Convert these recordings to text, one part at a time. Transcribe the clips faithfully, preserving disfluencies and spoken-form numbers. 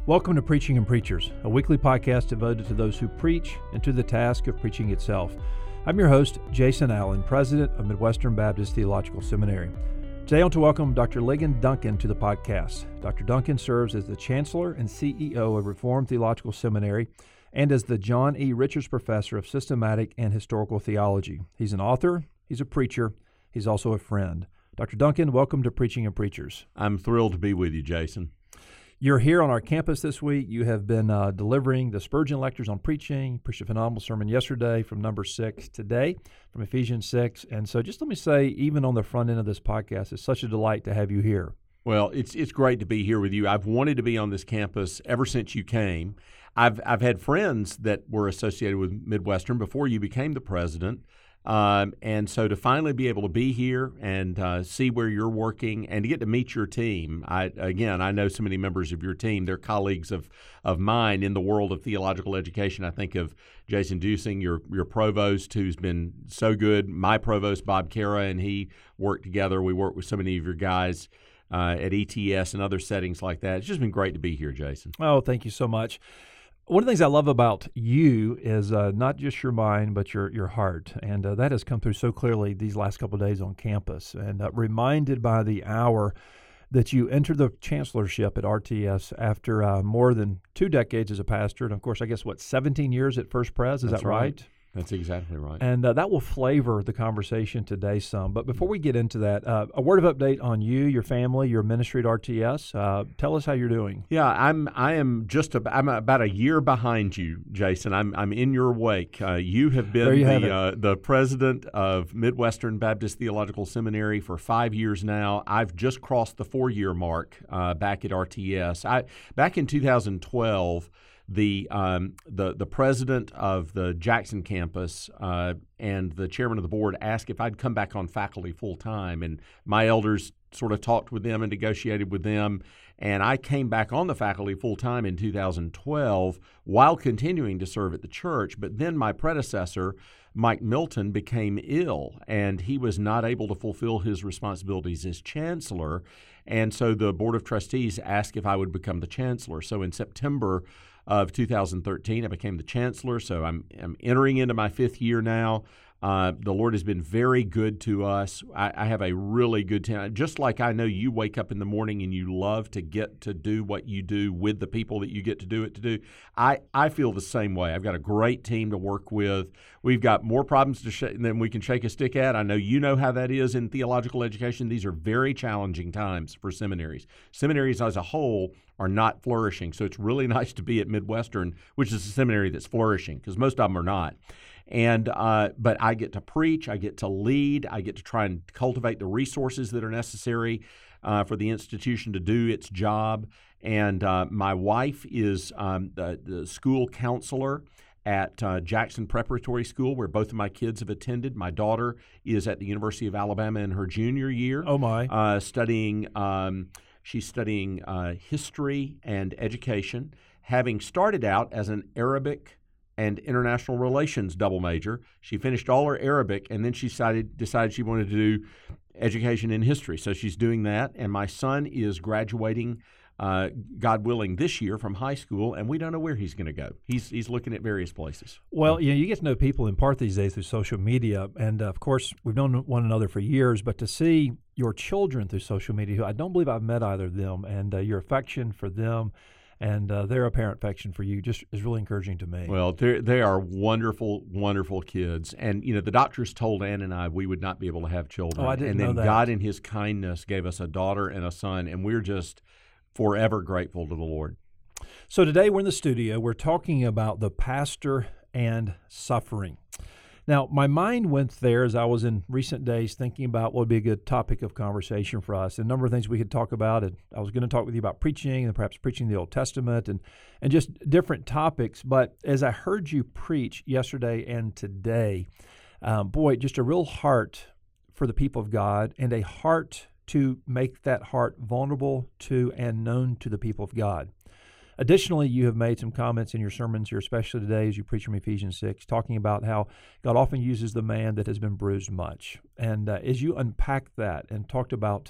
Welcome to Preaching and Preachers, a weekly podcast devoted to those who preach and to the task of preaching itself. I'm your host, Jason Allen, president of Midwestern Baptist Theological Seminary. Today I want to welcome Doctor Ligon Duncan to the podcast. Doctor Duncan serves as the Chancellor and C E O of Reformed Theological Seminary and as the John E. Richards Professor of Systematic and Historical Theology. He's an author, he's a preacher, he's also a friend. Doctor Duncan, welcome to Preaching and Preachers. I'm thrilled to be with you, Jason. You're here on our campus this week. You have been uh, delivering the Spurgeon lectures on preaching, preached a phenomenal sermon yesterday from number six, today from Ephesians six. And so just let me say, even on the front end of this podcast, it's such a delight to have you here. Well, it's it's great to be here with you. I've wanted to be on this campus ever since you came. I've I've had friends that were associated with Midwestern before you became the president. Um, and so to finally be able to be here and uh, see where you're working and to get to meet your team, I, again, I know so many members of your team. They're colleagues of of mine in the world of theological education. I think of Jason Dusing, your your provost, who's been so good, my provost, Bob Cara, and he worked together. We worked with so many of your guys uh, at E T S and other settings like that. It's just been great to be here, Jason. Oh, thank you so much. One of the things I love about you is uh, not just your mind, but your your heart. And uh, that has come through so clearly these last couple of days on campus. And uh, reminded by the hour that you entered the chancellorship at R T S after uh, more than two decades as a pastor. And, of course, I guess, what, seventeen years at First Pres? Is That's that right? right? That's exactly right. And uh, that will flavor the conversation today some. But before we get into that, uh, a word of update on you, your family, your ministry at R T S. Uh, tell us how you're doing. Yeah, I'm. I am just. A, I'm about a year behind you, Jason. I'm. I'm in your wake. Uh, you have been you the have uh, the president of Midwestern Baptist Theological Seminary for five years now. I've just crossed the four year mark uh, back at R T S. I back in two thousand twelve. The um, the the president of the Jackson campus uh, and the chairman of the board asked if I'd come back on faculty full time, and my elders sort of talked with them and negotiated with them, and I came back on the faculty full time in two thousand twelve while continuing to serve at the church. But then my predecessor, Mike Milton, became ill, and he was not able to fulfill his responsibilities as chancellor, and so the board of trustees asked if I would become the chancellor. So in September of two thousand thirteen, I became the chancellor, so I'm, I'm entering into my fifth year now. Uh, the Lord has been very good to us. I, I have a really good team. Just like I know you wake up in the morning and you love to get to do what you do with the people that you get to do it to do, I, I feel the same way. I've got a great team to work with. We've got more problems to sh- than we can shake a stick at. I know you know how that is in theological education. These are very challenging times for seminaries. Seminaries as a whole are not flourishing, so it's really nice to be at Midwestern, which is a seminary that's flourishing, because most of them are not. And uh, but I get to preach, I get to lead, I get to try and cultivate the resources that are necessary uh, for the institution to do its job. And uh, my wife is um, the, the school counselor at uh, Jackson Preparatory School, where both of my kids have attended. My daughter is at the University of Alabama in her junior year. Oh, my. Uh, studying, um, she's studying uh, history and education, having started out as an Arabic and international relations double major. She finished all her Arabic, and then she decided, decided she wanted to do education in history. So she's doing that, and my son is graduating, uh, God willing, this year from high school, and we don't know where he's going to go. He's he's looking at various places. Well, you know, you get to know people in part these days through social media, and uh, of course, we've known one another for years, but to see your children through social media, who I don't believe I've met either of them, and uh, your affection for them, and uh, their apparent affection for you just is really encouraging to me. Well, they are wonderful, wonderful kids. And, you know, the doctors told Ann and I we would not be able to have children. Oh, I didn't and then know that. God in his kindness gave us a daughter and a son, and we're just forever grateful to the Lord. So today we're in the studio. We're talking about the pastor and suffering. Now, my mind went there as I was in recent days thinking about what would be a good topic of conversation for us. A number of things we could talk about. And I was going to talk with you about preaching and perhaps preaching the Old Testament and, and just different topics. But as I heard you preach yesterday and today, um, boy, just a real heart for the people of God and a heart to make that heart vulnerable to and known to the people of God. Additionally, you have made some comments in your sermons here, especially today as you preach from Ephesians six, talking about how God often uses the man that has been bruised much. And uh, as you unpack that and talked about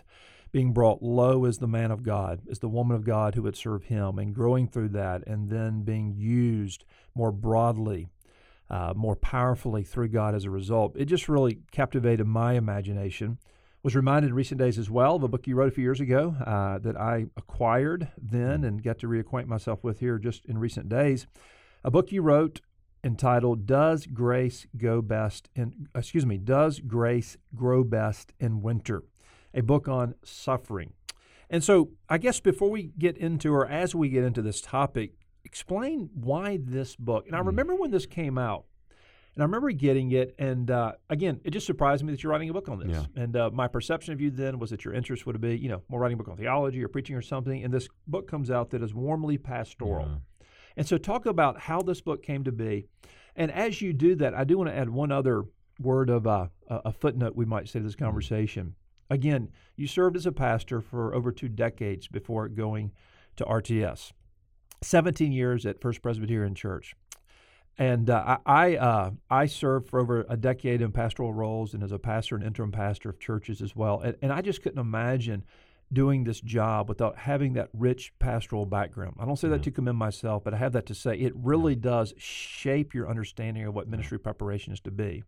being brought low as the man of God, as the woman of God who would serve him, and growing through that, and then being used more broadly, uh, more powerfully through God as a result. It just really captivated my imagination. Was reminded in recent days as well of a book you wrote a few years ago uh, that I acquired then and got to reacquaint myself with here just in recent days. A book you wrote entitled "Does Grace Go Best in?" Excuse me, "Does Grace Grow Best in Winter?" A book on suffering. And so, I guess before we get into, or as we get into this topic, explain why this book. And I remember when this came out. And I remember getting it, and uh, again, it just surprised me that you're writing a book on this. Yeah. And uh, my perception of you then was that your interest would be, you know, more writing a book on theology or preaching or something. And this book comes out that is warmly pastoral. Yeah. And so talk about how this book came to be. And as you do that, I do want to add one other word of uh, a footnote, we might say, to this conversation. Mm-hmm. Again, you served as a pastor for over two decades before going to R T S. seventeen years at First Presbyterian Church. And uh, I uh, I served for over a decade in pastoral roles and as a pastor and interim pastor of churches as well. And, and I just couldn't imagine doing this job without having that rich pastoral background. I don't say yeah. that to commend myself, but I have that to say it really yeah. does shape your understanding of what ministry preparation is to be.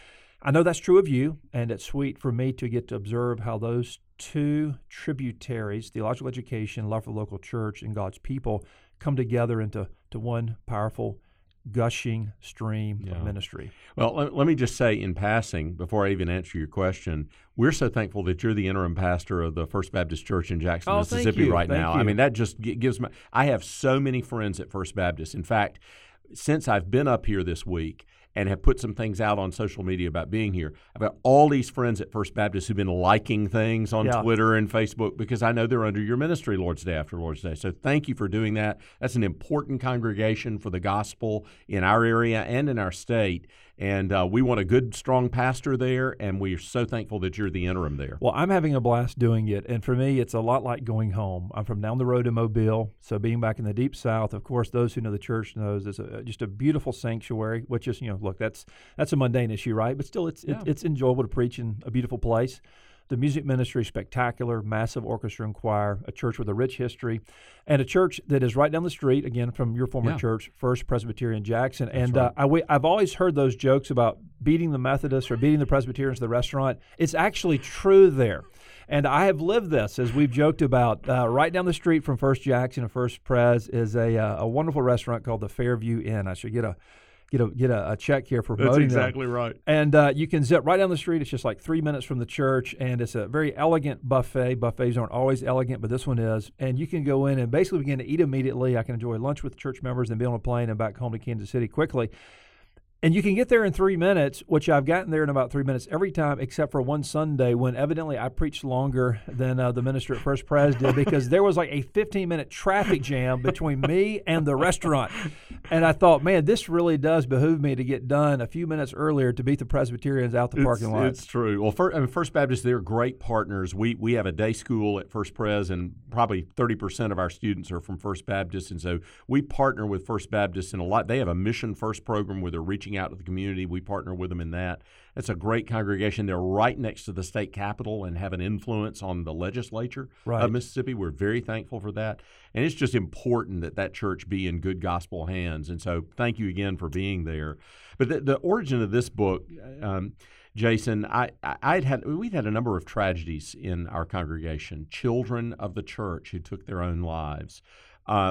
I know that's true of you, and it's sweet for me to get to observe how those two tributaries, theological education, love for the local church, and God's people, come together into to one powerful gushing stream yeah. of ministry. Well, let, let me just say in passing, before I even answer your question, we're so thankful that you're the interim pastor of the First Baptist Church in Jackson, oh, Mississippi right thank now. You. I mean, that just gives me, I have so many friends at First Baptist. In fact, since I've been up here this week and have put some things out on social media about being here, I've got all these friends at First Baptist who've been liking things on yeah. Twitter and Facebook because I know they're under your ministry Lord's Day after Lord's Day. So thank you for doing that. That's an important congregation for the gospel in our area and in our state. And uh, we want a good, strong pastor there, and we are so thankful that you're the interim there. Well, I'm having a blast doing it, and for me, it's a lot like going home. I'm from down the road in Mobile, so being back in the Deep South, of course, those who know the church knows it's a, just a beautiful sanctuary, which is, you know, look, that's that's a mundane issue, right? But still, it's yeah. it, it's enjoyable to preach in a beautiful place. The music ministry is spectacular, massive orchestra and choir, a church with a rich history, and a church that is right down the street, again, from your former yeah. church, First Presbyterian Jackson. That's and right. uh, I w- I've always heard those jokes about beating the Methodists or beating the Presbyterians to the restaurant. It's actually true there. And I have lived this, as we've joked about. Uh, right down the street from First Jackson and First Pres is a, uh, a wonderful restaurant called the Fairview Inn. I should get a Get a get a, a check here for promoting That's exactly them. right. And uh, you can zip right down the street. It's just like three minutes from the church, and it's a very elegant buffet. Buffets aren't always elegant, but this one is. And you can go in and basically begin to eat immediately. I can enjoy lunch with church members and be on a plane and back home to Kansas City quickly. And you can get there in three minutes, which I've gotten there in about three minutes every time, except for one Sunday when evidently I preached longer than uh, the minister at First Pres did because there was like a fifteen-minute traffic jam between me and the restaurant. And I thought, man, this really does behoove me to get done a few minutes earlier to beat the Presbyterians out the it's, parking lot. It's true. Well, First, I mean, First Baptist, they're great partners. We we have a day school at First Pres, and probably thirty percent of our students are from First Baptist. And so we partner with First Baptist in a lot. They have a Mission First program where they're reaching out to the community. We partner with them in that. It's a great congregation. They're right next to the state capitol and have an influence on the legislature right. of Mississippi. We're very thankful for that. And it's just important that that church be in good gospel hands. And so thank you again for being there. But the, the origin of this book, um, Jason, I, I'd had we'd had a number of tragedies in our congregation, children of the church who took their own lives. Uh,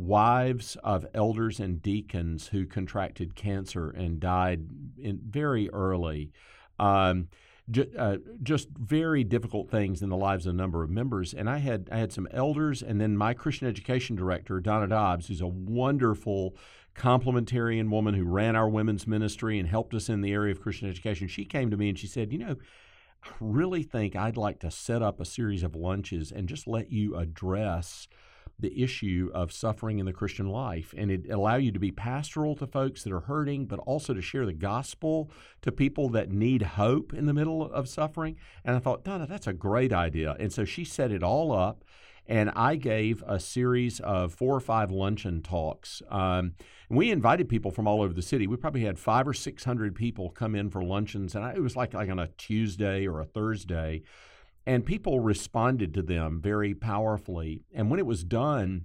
wives of elders and deacons who contracted cancer and died in very early. Um, ju- uh, just very difficult things in the lives of a number of members. And I had I had some elders, and then my Christian education director, Donna Dobbs, who's a wonderful complementarian woman who ran our women's ministry and helped us in the area of Christian education. She came to me and she said, you know, I really think I'd like to set up a series of lunches and just let you address the issue of suffering in the Christian life, and it allow you to be pastoral to folks that are hurting, but also to share the gospel to people that need hope in the middle of suffering. And I thought, Donna, that's a great idea. And so she set it all up, and I gave a series of four or five luncheon talks. Um, and we invited people from all over the city. We probably had five or six hundred people come in for luncheons, and I, it was like, like on a Tuesday or a Thursday. and people responded to them very powerfully. And when it was done,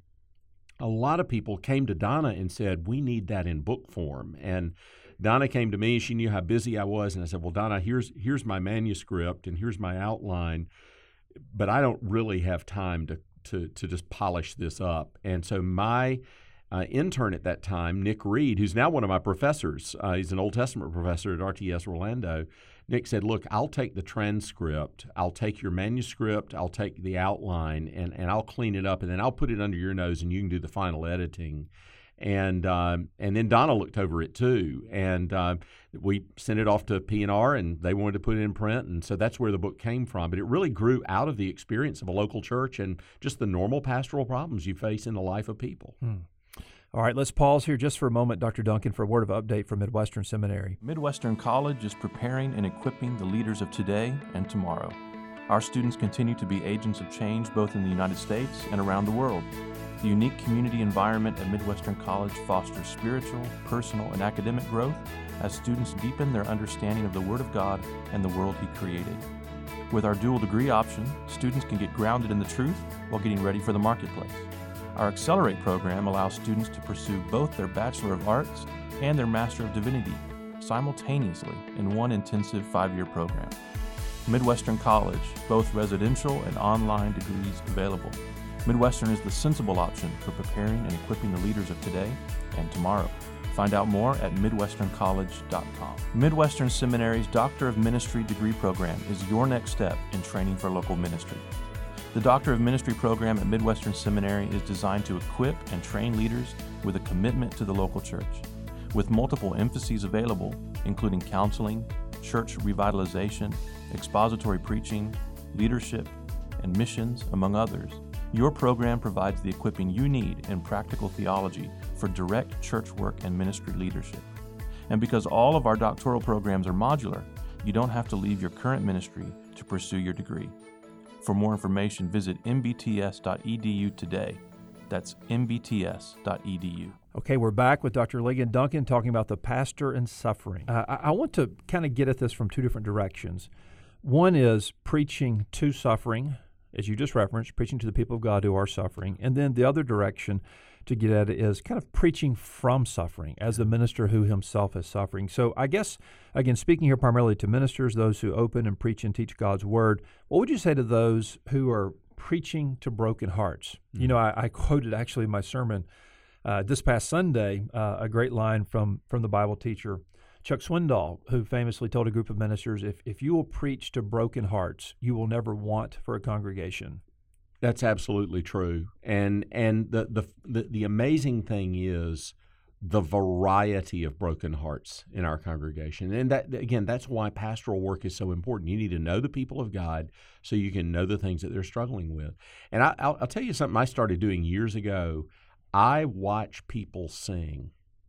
a lot of people came to Donna and said, we need that in book form. And Donna came to me. She knew how busy I was. And I said, well, Donna, here's here's my manuscript and here's my outline, but I don't really have time to to, to just polish this up. And so my uh, intern at that time, Nick Reed, who's now one of my professors, uh, he's an Old Testament professor at R T S Orlando, Nick said, look, I'll take the transcript, I'll take your manuscript, I'll take the outline, and, and I'll clean it up, and then I'll put it under your nose, and you can do the final editing. And um, and then Donna looked over it too, and uh, we sent it off to P and R, and they wanted to put it in print, and so that's where the book came from. But it really grew out of the experience of a local church and just the normal pastoral problems you face in the life of people. Hmm. All right, let's pause here just for a moment, Doctor Duncan, for a word of update from Midwestern Seminary. Midwestern College is preparing and equipping the leaders of today and tomorrow. Our students continue to be agents of change both in the United States and around the world. The unique community environment at Midwestern College fosters spiritual, personal, and academic growth as students deepen their understanding of the Word of God and the world He created. With our dual degree option, students can get grounded in the truth while getting ready for the marketplace. Our Accelerate program allows students to pursue both their Bachelor of Arts and their Master of Divinity simultaneously in one intensive five-year program. Midwestern College, both residential and online degrees available. Midwestern is the sensible option for preparing and equipping the leaders of today and tomorrow. Find out more at midwestern college dot com. Midwestern Seminary's Doctor of Ministry degree program is your next step in training for local ministry. The Doctor of Ministry program at Midwestern Seminary is designed to equip and train leaders with a commitment to the local church. With multiple emphases available, including counseling, church revitalization, expository preaching, leadership, and missions, among others, your program provides the equipping you need in practical theology for direct church work and ministry leadership. And because all of our doctoral programs are modular, you don't have to leave your current ministry to pursue your degree. For more information, visit m b t s dot e d u today. That's m b t s dot e d u. Okay, we're back with Doctor Ligon Duncan talking about the pastor and suffering. Uh, I, I want to kind of get at this from two different directions. One is preaching to suffering, as you just referenced, preaching to the people of God who are suffering. And then the other direction to get at it is kind of preaching from suffering as a minister who himself is suffering. So I guess, again, speaking here primarily to ministers, those who open and preach and teach God's word, what would you say to those who are preaching to broken hearts? Mm-hmm. You know, I, I quoted actually in my sermon uh, this past Sunday uh, a great line from, from the Bible teacher Chuck Swindoll, who famously told a group of ministers, if, if you will preach to broken hearts, you will never want for a congregation. That's absolutely true. And and the, the the the amazing thing is the variety of broken hearts in our congregation. And that, again, that's why pastoral work is so important. You need to know the people of God so you can know the things that they're struggling with. And I, I'll, I'll tell you something I started doing years ago. I watch people sing.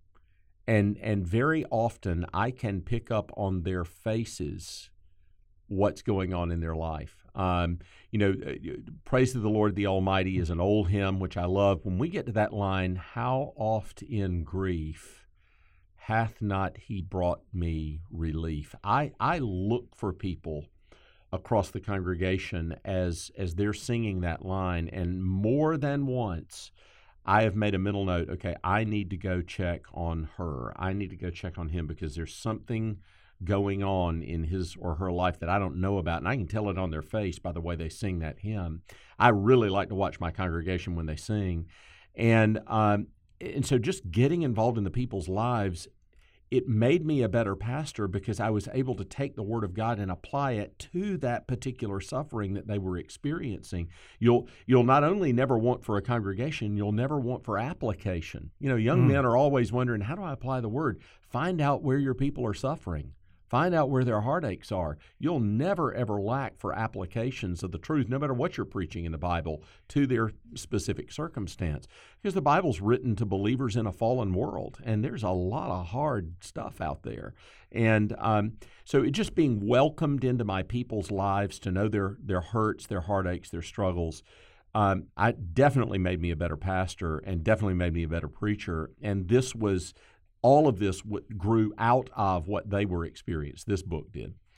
And and very often I can pick up on their faces what's going on in their life. Um, you know, Praise to the Lord the Almighty is an old hymn, which I love. When we get to that line, how oft in grief hath not he brought me relief? I, I look for people across the congregation as as they're singing that line, and more than once I have made a mental note, okay, I need to go check on her. I need to go check on him because there's something going on in his or her life that I don't know about, and I can tell it on their face by the way they sing that hymn. I really like to watch my congregation when they sing. And um, and so just getting involved in the people's lives, it made me a better pastor because I was able to take the Word of God and apply it to that particular suffering that they were experiencing. You'll you'll not only never want for a congregation, you'll never want for application. You know, young mm. men are always wondering, how do I apply the Word? Find out where your people are suffering. Find out where their heartaches are. You'll never, ever lack for applications of the truth, no matter what you're preaching in the Bible, to their specific circumstance. Because the Bible's written to believers in a fallen world, and there's a lot of hard stuff out there. And um, so it just being welcomed into my people's lives to know their, their hurts, their heartaches, their struggles, um, I definitely made me a better pastor and definitely made me a better preacher. And this was... All of this w- grew out of what they were experiencing. This book did.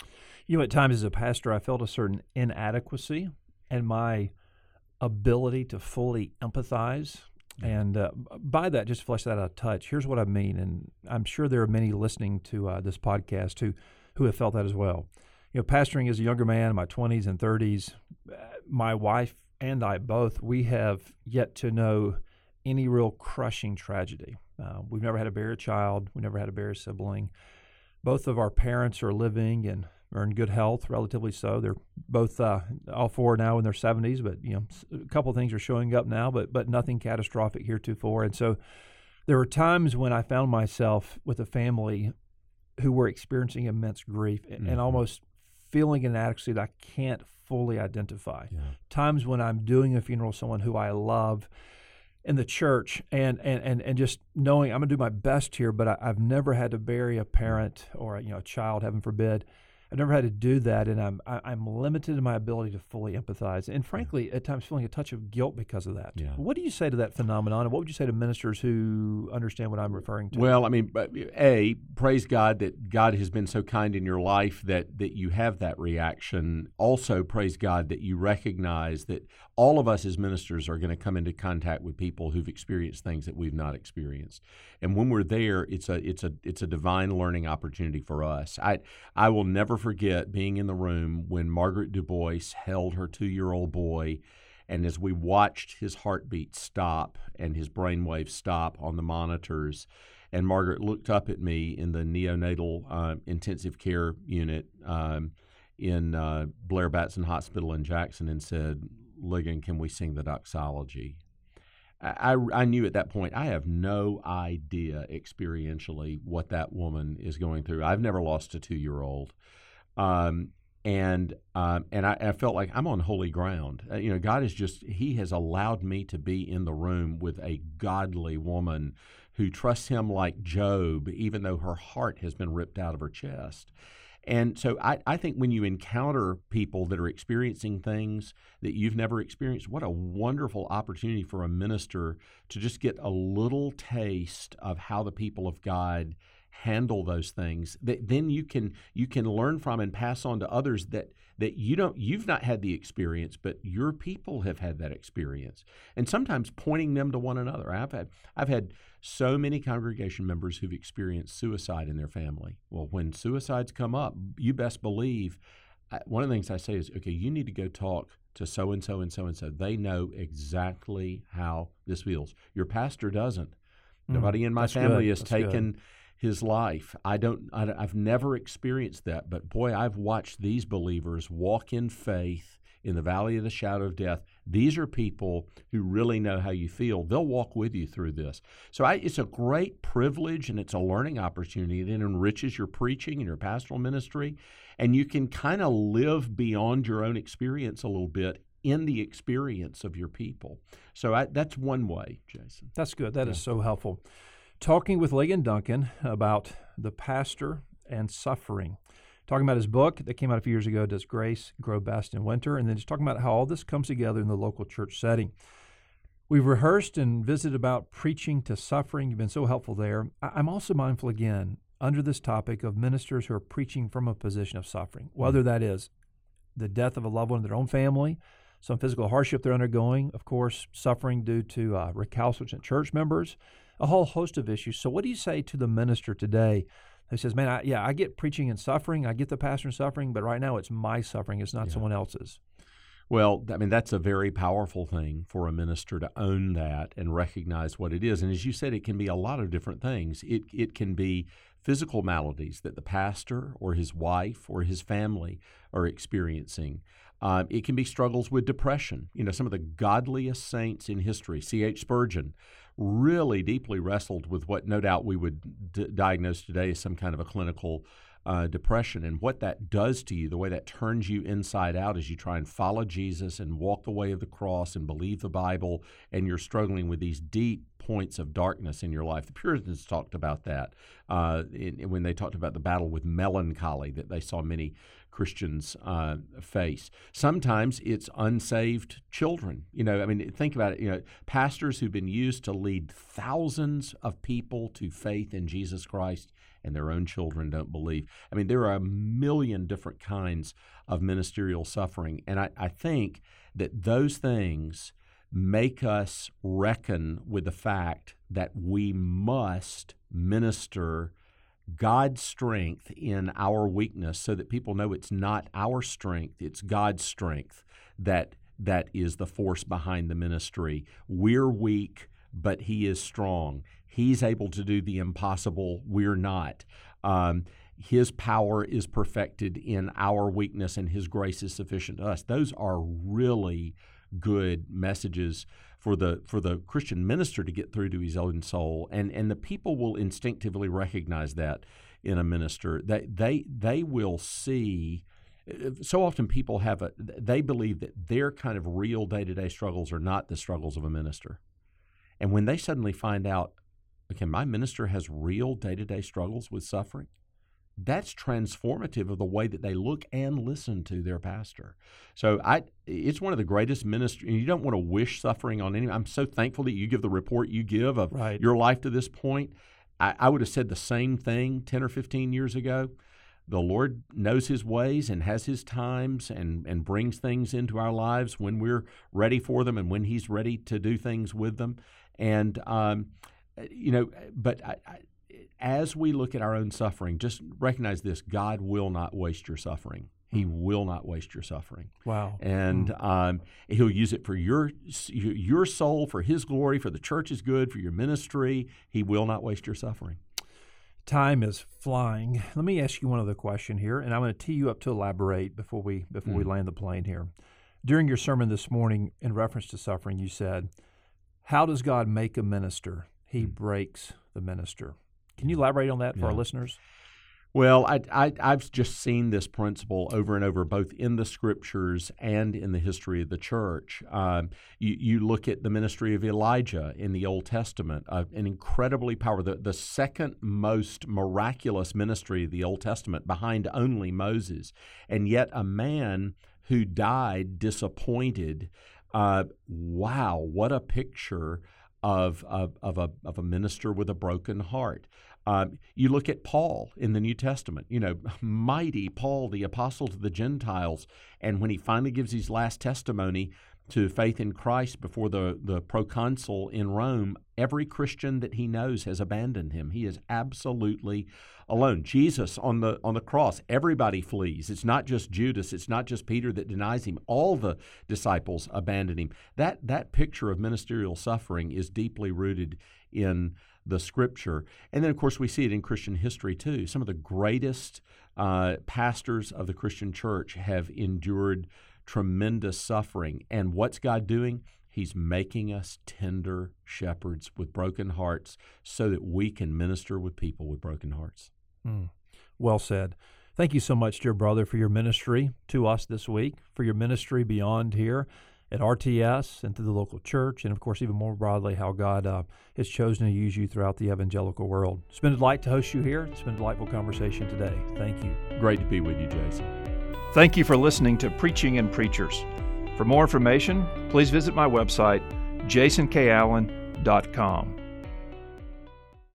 You know, at times as a pastor, I felt a certain inadequacy in my ability to fully empathize. And uh, by that, just to flesh that out a touch, here's what I mean. And I'm sure there are many listening to uh, this podcast who, who have felt that as well. You know, pastoring as a younger man in my twenties and thirties, my wife and I both, we have yet to know any real crushing tragedy. Uh, we've never had to bury a child. We've never had to bury a sibling. Both of our parents are living and are in good health, relatively so. They're both, uh, all four now in their seventies, but, you know, a couple of things are showing up now, but but nothing catastrophic heretofore. And so there were times when I found myself with a family who were experiencing immense grief and, mm-hmm. and almost feeling an inadequacy that I can't fully identify. Yeah. Times when I'm doing a funeral of someone who I love in the church, and and and, and just knowing I'm going to do my best here, but I, I've never had to bury a parent or, you know, a child, heaven forbid. I've never had to do that, and I'm I, I'm limited in my ability to fully empathize, and frankly, at times feeling a touch of guilt because of that. Yeah. What do you say to that phenomenon, and what would you say to ministers who understand what I'm referring to? Well, I mean, A, praise God that God has been so kind in your life that that you have that reaction. Also, praise God that you recognize that all of us as ministers are going to come into contact with people who've experienced things that we've not experienced, and when we're there, it's a it's a it's a divine learning opportunity for us. I I will never forget being in the room when Margaret Du Bois held her two-year-old boy, and as we watched his heartbeat stop and his brainwaves stop on the monitors, and Margaret looked up at me in the neonatal uh, intensive care unit um, in uh, Blair Batson Hospital in Jackson and said, "Ligon, can we sing the doxology?" I, I knew at that point I have no idea experientially what that woman is going through. I've never lost a two-year-old. Um, and um, and I, I felt like I'm on holy ground. Uh, you know, God is just, He has allowed me to be in the room with a godly woman who trusts Him like Job, even though her heart has been ripped out of her chest. And so I, I think when you encounter people that are experiencing things that you've never experienced, what a wonderful opportunity for a minister to just get a little taste of how the people of God handle those things that then you can you can learn from and pass on to others that that you don't you've not had the experience, but your people have had that experience, and sometimes pointing them to one another. I've had I've had so many congregation members who've experienced suicide in their family. Well, when suicides come up, you best believe one of the things I say is, okay, you need to go talk to so and so and so and so. They know exactly how this feels. Your pastor doesn't. Mm, Nobody in my family has taken good. his life. I don't. I, I've never experienced that, but boy, I've watched these believers walk in faith in the valley of the shadow of death. These are people who really know how you feel. They'll walk with you through this. So I, it's a great privilege, and it's a learning opportunity that enriches your preaching and your pastoral ministry, and you can kind of live beyond your own experience a little bit in the experience of your people. So I, that's one way, Jason. That's good. That yeah. is so helpful. Talking with Ligon Duncan about the pastor and suffering. Talking about his book that came out a few years ago, Does Grace Grow Best in Winter? And then just talking about how all this comes together in the local church setting. We've rehearsed and visited about preaching to suffering. You've been so helpful there. I'm also mindful, again, under this topic of ministers who are preaching from a position of suffering, whether that is the death of a loved one in their own family, some physical hardship they're undergoing, of course, suffering due to uh, recalcitrant church members, a whole host of issues. So what do you say to the minister today who says, man, I, yeah, I get preaching and suffering, I get the pastor and suffering, but right now it's my suffering, it's not yeah. someone else's? Well, I mean, that's a very powerful thing for a minister to own that and recognize what it is. And as you said, it can be a lot of different things. It it can be physical maladies that the pastor or his wife or his family are experiencing. Uh, it can be struggles with depression. You know, some of the godliest saints in history, C H Spurgeon, really deeply wrestled with what no doubt we would d- diagnose today as some kind of a clinical uh, depression, and what that does to you, the way that turns you inside out as you try and follow Jesus and walk the way of the cross and believe the Bible, and you're struggling with these deep points of darkness in your life. The Puritans talked about that uh, in, when they talked about the battle with melancholy that they saw many Christians uh, face. Sometimes it's unsaved children. You know, I mean, think about it. You know, pastors who've been used to lead thousands of people to faith in Jesus Christ, and their own children don't believe. I mean, there are a million different kinds of ministerial suffering, and I, I think that those things make us reckon with the fact that we must minister God's strength in our weakness so that people know it's not our strength, it's God's strength that that is the force behind the ministry. We're weak, but He is strong. He's able to do the impossible. We're not. Um, His power is perfected in our weakness, and His grace is sufficient to us. Those are really good messages for the for the Christian minister to get through to his own soul, and and the people will instinctively recognize that in a minister. They they they will see. So often people have a they believe that their kind of real day-to-day struggles are not the struggles of a minister, and when they suddenly find out, okay, my minister has real day-to-day struggles with suffering, that's transformative of the way that they look and listen to their pastor. So I, it's one of the greatest ministry. You don't want to wish suffering on anyone. I'm so thankful that you give the report you give of right. your life to this point. I, I would have said the same thing ten or fifteen years ago. The Lord knows His ways and has His times and, and brings things into our lives when we're ready for them and when He's ready to do things with them. And, um, you know, but I, I as we look at our own suffering, just recognize this: God will not waste your suffering. He will not waste your suffering. Wow. And mm. um, He'll use it for your your soul, for His glory, for the church's good, for your ministry. He will not waste your suffering. Time is flying. Let me ask you one other question here, and I'm going to tee you up to elaborate before we before mm. we land the plane here. During your sermon this morning, in reference to suffering, you said, "How does God make a minister? He mm. breaks the minister." Can you elaborate on that for yeah. our listeners? Well, I, I, I've just seen this principle over and over, both in the Scriptures and in the history of the church. Um, you, you look at the ministry of Elijah in the Old Testament, uh, an incredibly powerful, the, the second most miraculous ministry of the Old Testament, behind only Moses, and yet a man who died disappointed. Uh, wow, what a picture Of, of of a of a minister with a broken heart. Um, you look at Paul in the New Testament, you know, mighty Paul, the apostle to the Gentiles, and when he finally gives his last testimony to faith in Christ before the, the proconsul in Rome, every Christian that he knows has abandoned him. He is absolutely alone. Jesus on the on the cross, everybody flees. It's not just Judas, it's not just Peter that denies him. All the disciples abandon him. That that picture of ministerial suffering is deeply rooted in the Scripture. And then, of course, we see it in Christian history, too. Some of the greatest uh, pastors of the Christian church have endured tremendous suffering. And what's God doing? He's making us tender shepherds with broken hearts so that we can minister with people with broken hearts. Mm. Well said. Thank you so much, dear brother, for your ministry to us this week, for your ministry beyond here at R T S and to the local church, and, of course, even more broadly, how God uh, has chosen to use you throughout the evangelical world. It's been a delight to host you here. It's been a delightful conversation today. Thank you. Great to be with you, Jason. Thank you for listening to Preaching and Preachers. For more information, please visit my website, jason k allen dot com.